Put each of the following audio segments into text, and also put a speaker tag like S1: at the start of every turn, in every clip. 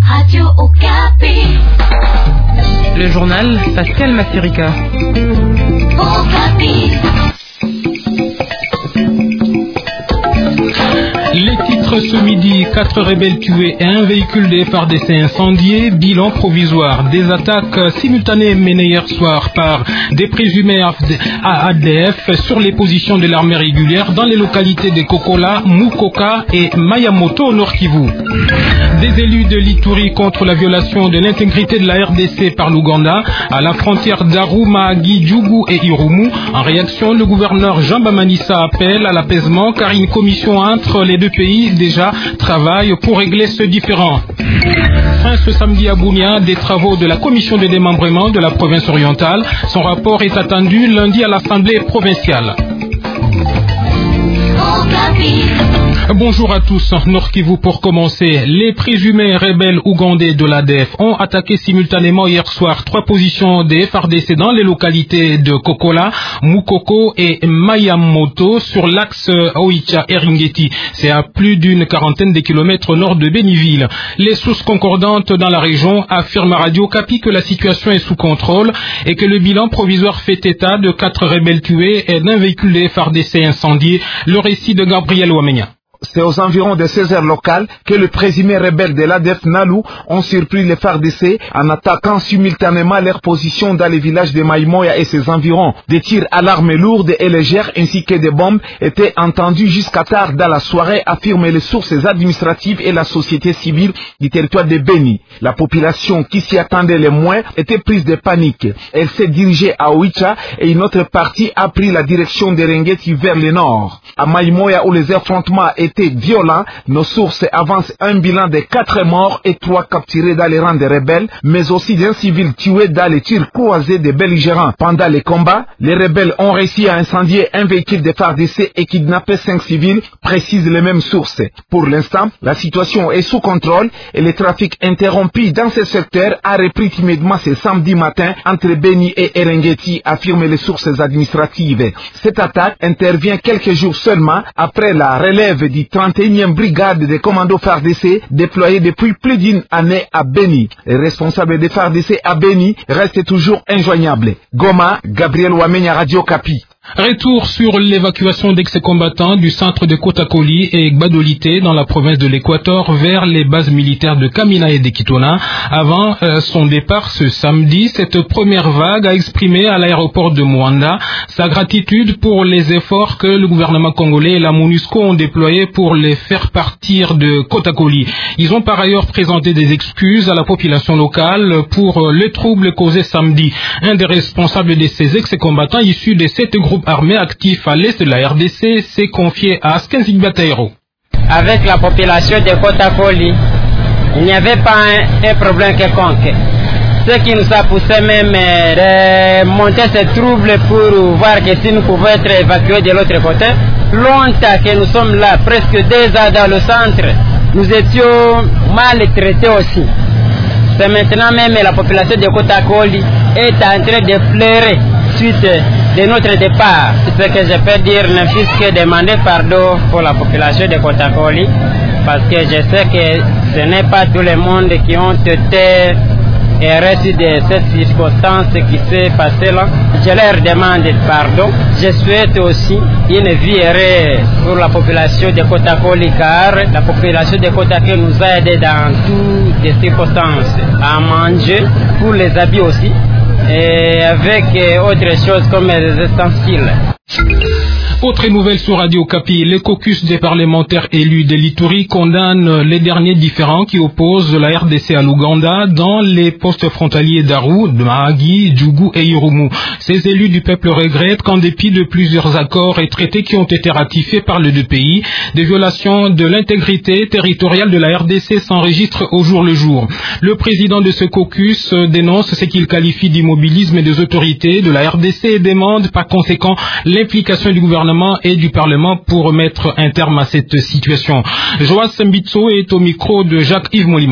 S1: Radio Okapi.
S2: Le journal Pascal Massirika.
S1: Okapi.
S3: Les titres ce midi, 4 rebelles tués et un véhicule de FARDC incendié, bilan provisoire. Des attaques simultanées menées hier soir par des présumés ADF sur les positions de l'armée régulière dans les localités de Kokola, Mukoka et Mayamoto au Nord Kivu. Des élus de l'Ituri contre la violation de l'intégrité de la RDC par l'Ouganda à la frontière d'Aru, Mahagi, Djougou et Irumu. En réaction, le gouverneur Jean Bamanissa appelle à l'apaisement car une commission entre les deux pays déjà travaille pour régler ce différend. Fin ce samedi à Bunia des travaux de la commission de démembrement de la province orientale. Son rapport est attendu lundi à l'Assemblée provinciale. Bonjour à tous, Nord Kivu pour commencer. Les présumés rebelles ougandais de l'ADF ont attaqué simultanément hier soir 3 positions des FARDC dans les localités de Kokola, Mukoko et Mayamoto sur l'axe Oicha-Eringeti. C'est à plus d'une quarantaine de kilomètres au nord de Béniville. Les sources concordantes dans la région affirment à Radio Okapi que la situation est sous contrôle et que le bilan provisoire fait état de 4 rebelles tués et d'un véhicule des FARDC incendié. Le récit de Gabriel Ouamenya.
S4: C'est aux environs de 16 heures locales que les présumés rebelles de l'ADF Nalu ont surpris les FARDC en attaquant simultanément leur position dans les villages de Maïmoya et ses environs. Des tirs à l'arme lourde et légère ainsi que des bombes étaient entendus jusqu'à tard dans la soirée, affirment les sources administratives et la société civile du territoire de Beni. La population qui s'y attendait le moins était prise de panique. Elle s'est dirigée à Oicha et une autre partie a pris la direction de Rengeti vers le nord. À Maïmoya où les affrontements étaient violents, nos sources avancent un bilan de 4 morts et 3 capturés dans les rangs des rebelles, mais aussi d'un civil tué dans les tirs croisés des belligérants. Pendant les combats, les rebelles ont réussi à incendier un véhicule de FARDC et kidnapper 5 civils, précisent les mêmes sources. Pour l'instant, la situation est sous contrôle et le trafic interrompu dans ce secteur a repris timidement ce samedi matin entre Beni et Erengeti, affirment les sources administratives. Cette attaque intervient quelques jours seulement après la relève du 31e brigade des commandos FARDC déployée depuis plus d'une année à Beni. Les responsables des FARDC à Beni restent toujours injoignables. Goma, Gabriel Ouamenya, Radio Okapi.
S3: Retour sur l'évacuation d'ex-combattants du centre de Kotakoli et Gbadolité dans la province de l'Équateur vers les bases militaires de Kamina et de Kitona. Avant son départ ce samedi, cette première vague a exprimé à l'aéroport de Mwanda sa gratitude pour les efforts que le gouvernement congolais et la MONUSCO ont déployés pour les faire partir de Kotakoli. Ils ont par ailleurs présenté des excuses à la population locale pour les troubles causés samedi. Un des responsables de ces ex-combattants issus de 7 groupes armés actifs à l'est de la RDC s'est confié à Askenzik Bataïro.
S5: Avec la population de Kotakoli, il n'y avait pas un problème quelconque. Ce qui nous a poussé même de monter ces troubles pour voir que si nous pouvons être évacués de l'autre côté. Longtemps que nous sommes là, presque 2 ans dans le centre, nous étions mal traités aussi. C'est maintenant même la population de Kotakoli est en train de pleurer suite de notre départ. Ce que je peux dire ne fût que demander pardon pour la population de Kotakoli, parce que je sais que ce n'est pas tout le monde qui ont été reçus de cette circonstance qui s'est passée là. Je leur demande pardon. Je souhaite aussi une vie heureuse pour la population de Kotakoli, car la population de Kotakoli nous a aidés dans toutes les circonstances, à manger, pour les habits aussi, et avec autres choses comme les ustensiles.
S3: Autre nouvelle sur Radio Okapi, les caucus des parlementaires élus de l'Ituri condamnent les derniers différends qui opposent la RDC à l'Ouganda dans les postes frontaliers d'Aru, de Mahagi, Djougou et Irumu. Ces élus du peuple regrettent qu'en dépit de plusieurs accords et traités qui ont été ratifiés par les deux pays, des violations de l'intégrité territoriale de la RDC s'enregistrent au jour le jour. Le président de ce caucus dénonce ce qu'il qualifie d'immobilisme des autorités de la RDC et demande par conséquent l'implication du gouvernement et du Parlement pour mettre un terme à cette situation. Joas Mbitso est au micro de Jacques-Yves Molima.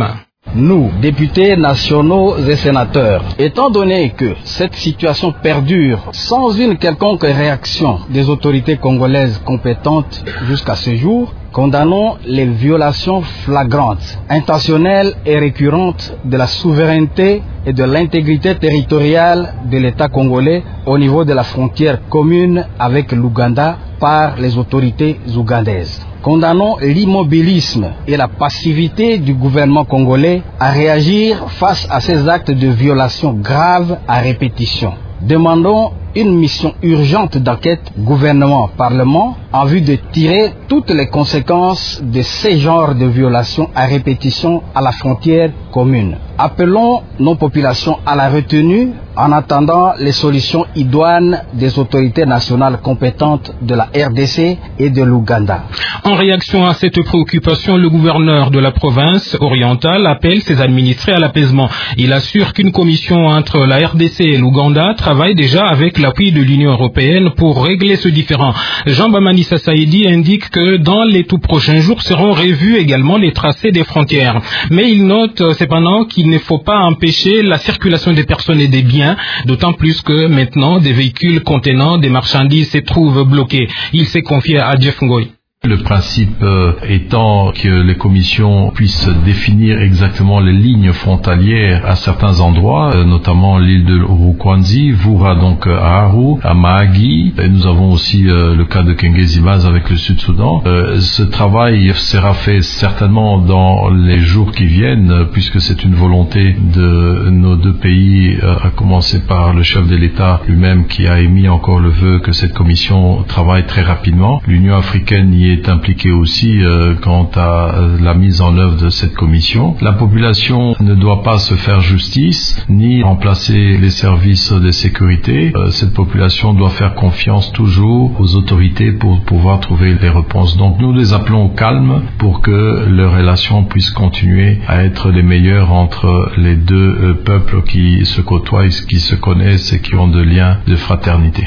S6: Nous, députés nationaux et sénateurs, étant donné que cette situation perdure sans une quelconque réaction des autorités congolaises compétentes jusqu'à ce jour, condamnons les violations flagrantes, intentionnelles et récurrentes de la souveraineté et de l'intégrité territoriale de l'État congolais au niveau de la frontière commune avec l'Ouganda par les autorités ougandaises. Condamnons l'immobilisme et la passivité du gouvernement congolais à réagir face à ces actes de violation graves à répétition. Demandons une mission urgente d'enquête gouvernement-parlement en vue de tirer toutes les conséquences de ces genres de violations à répétition à la frontière commune. Appelons nos populations à la retenue en attendant les solutions idoines des autorités nationales compétentes de la RDC et de l'Ouganda.
S3: En réaction à cette préoccupation, le gouverneur de la province orientale appelle ses administrés à l'apaisement. Il assure qu'une commission entre la RDC et l'Ouganda travaille déjà avec l'appui de l'Union européenne pour régler ce différend. Jean Bamanissa Saïdi indique que dans les tout prochains jours seront revus également les tracés des frontières. Mais il note cependant qu'il ne faut pas empêcher la circulation des personnes et des biens, d'autant plus que maintenant des véhicules contenant des marchandises se trouvent bloqués. Il s'est confié à Jeff Ngoy.
S7: Le principe étant que les commissions puissent définir exactement les lignes frontalières à certains endroits, notamment l'île de Rukwanzi, Voura donc à Aru, à Mahagi, et nous avons aussi le cas de Kengezimaz avec le Sud-Soudan. Ce travail sera fait certainement dans les jours qui viennent, puisque c'est une volonté de nos deux pays, à commencer par le chef de l'État lui-même qui a émis encore le vœu que cette commission travaille très rapidement. L'Union africaine y est impliqué aussi quant à la mise en œuvre de cette commission. La population ne doit pas se faire justice ni remplacer les services de sécurité. Cette population doit faire confiance toujours aux autorités pour pouvoir trouver les réponses. Donc nous les appelons au calme pour que leurs relations puissent continuer à être les meilleures entre les deux peuples qui se côtoient, qui se connaissent et qui ont de liens de fraternité.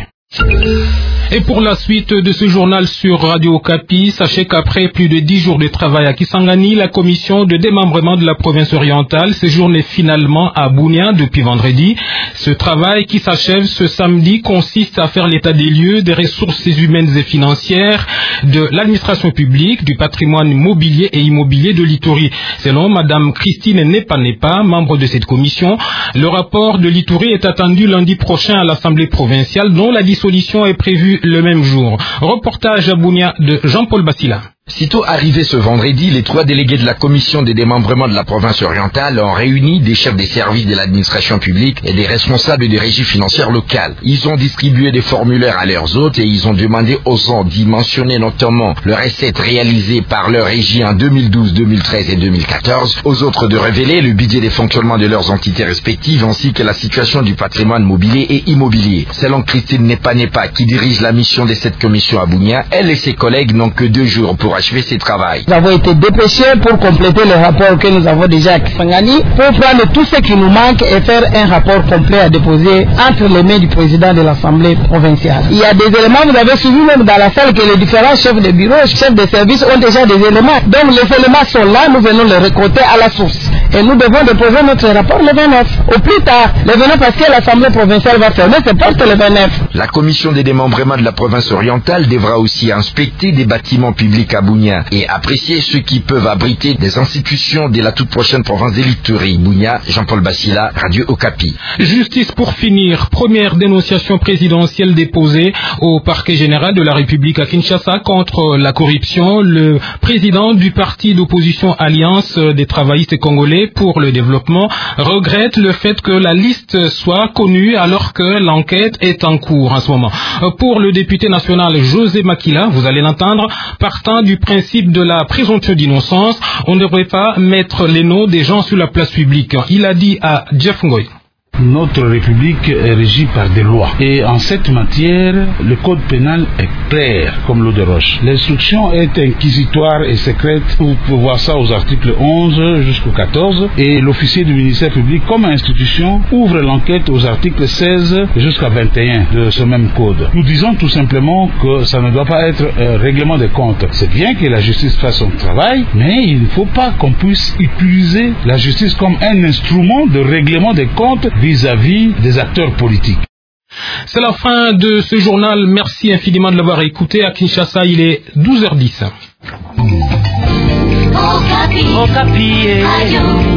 S3: Et pour la suite de ce journal sur Radio Okapi, sachez qu'après plus de 10 jours de travail à Kisangani, la commission de démembrement de la province orientale séjourne finalement à Bunia depuis vendredi. Ce travail qui s'achève ce samedi consiste à faire l'état des lieux des ressources humaines et financières de l'administration publique, du patrimoine mobilier et immobilier de l'Ituri. Selon Madame Christine Nepa, membre de cette commission, le rapport de l'Ituri est attendu lundi prochain à l'Assemblée provinciale dont la dissolution est prévue le même jour. Reportage à Bunia de Jean-Paul Bassila.
S8: Sitôt arrivés ce vendredi, les 3 délégués de la commission des démembrements de la province orientale ont réuni des chefs des services de l'administration publique et des responsables des régies financières locales. Ils ont distribué des formulaires à leurs hôtes et ils ont demandé aux gens d'y mentionner notamment leurs recettes réalisées par leur régie en 2012, 2013 et 2014, aux autres de révéler le budget des fonctionnements de leurs entités respectives ainsi que la situation du patrimoine mobilier et immobilier. Selon Christine Nepa qui dirige la mission de cette commission à Bunia, elle et ses collègues n'ont que 2 jours pour achever ces travaux.
S9: Nous avons été dépêchés pour compléter le rapport que nous avons déjà à Kisangani, pour prendre tout ce qui nous manque et faire un rapport complet à déposer entre les mains du président de l'Assemblée provinciale. Il y a des éléments, vous avez suivi même dans la salle que les différents chefs de bureau, chefs de service ont déjà des éléments. Donc les éléments sont là, nous venons les récolter à la source. Et nous devons déposer notre rapport le 29. Au plus tard, le 29 parce que l'Assemblée provinciale va fermer ses portes le 29.
S8: La commission des démembrements de la province orientale devra aussi inspecter des bâtiments publics à Bunia et apprécier ceux qui peuvent abriter des institutions de la toute prochaine province de l'Ituri. Bunia, Jean-Paul Bassila, Radio Okapi.
S3: Justice pour finir. Première dénonciation présidentielle déposée au parquet général de la République à Kinshasa contre la corruption. Le président du parti d'opposition Alliance des travaillistes congolais pour le développement regrette le fait que la liste soit connue alors que l'enquête est en cours en ce moment. Pour le député national José Makila, vous allez l'entendre, partant du principe de la présomption d'innocence, on ne devrait pas mettre les noms des gens sur la place publique. Il a dit à Jeff Ngoy.
S10: Notre République est régie par des lois. Et en cette matière, le code pénal est clair comme l'eau de roche. L'instruction est inquisitoire et secrète. Vous pouvez voir ça aux articles 11 jusqu'au 14. Et l'officier du ministère public, comme institution, ouvre l'enquête aux articles 16 jusqu'à 21 de ce même code. Nous disons tout simplement que ça ne doit pas être un règlement des comptes. C'est bien que la justice fasse son travail, mais il ne faut pas qu'on puisse utiliser la justice comme un instrument de règlement des comptes vis-à-vis des acteurs politiques.
S3: C'est la fin de ce journal. Merci infiniment de l'avoir écouté. À Kinshasa, il est 12h10.
S1: Okapi.